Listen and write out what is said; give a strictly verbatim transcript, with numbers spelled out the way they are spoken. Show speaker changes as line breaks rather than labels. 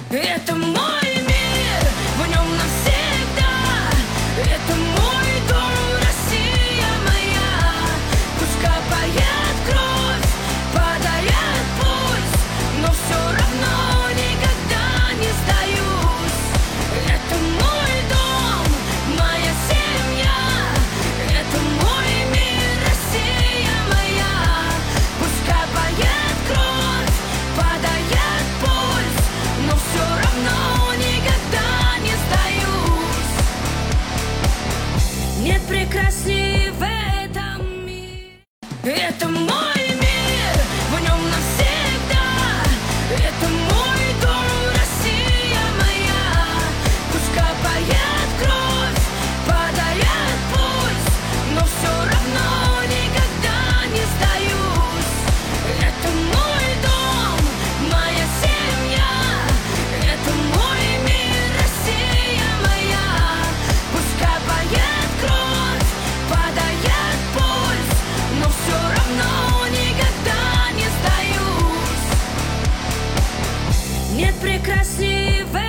Это мой мир, в нем навсегда. Это мой дом, Россия моя. Пусть капает кровь, падает пульс, но все равно никогда не сдаюсь. Это мой дом, моя семья. Это мой мир, Россия моя. Пусть капает кровь, падает пульс, но все равно никогда не сдаюсь. Нет прекрасней в этом мире. Это мой мир, в нем навсегда. Это мой дом, Россия моя. Пусть капает кровь, падает пульс, но все равно никогда не сдаюсь. Это мой дом, моя семья. Это мой мир, Россия моя. Пусть капает кровь, падает пульс, но все равно никогда не сдаюсь. Нет прекрасней в